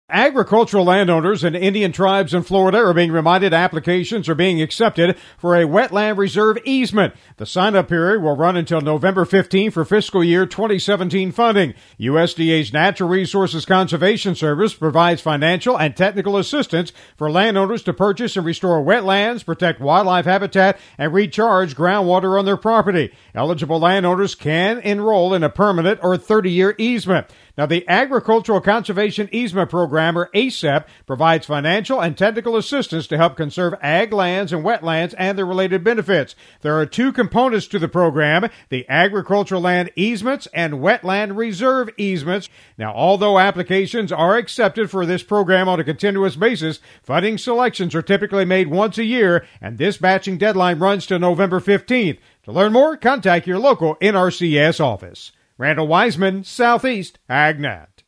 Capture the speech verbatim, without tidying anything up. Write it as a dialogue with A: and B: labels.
A: Agricultural landowners and Indian tribes in Florida are being reminded applications are being accepted for a wetland reserve easement. The sign-up period will run until November fifteenth for fiscal year twenty seventeen funding. U S D A's Natural Resources Conservation Service provides financial and technical assistance for landowners to purchase and restore wetlands, protect wildlife habitat, and recharge groundwater on their property. Eligible landowners can enroll in a permanent or thirty-year easement. Now, the Agricultural Conservation Easement Program, or A C E P, provides financial and technical assistance to help conserve ag lands and wetlands and their related benefits. There are two components to the program, the agricultural land easements and wetland reserve easements. Now, although applications are accepted for this program on a continuous basis, funding selections are typically made once a year, and this batching deadline runs to November fifteenth. To learn more, contact your local N R C S office. Randall Wiseman, Southeast AgNet.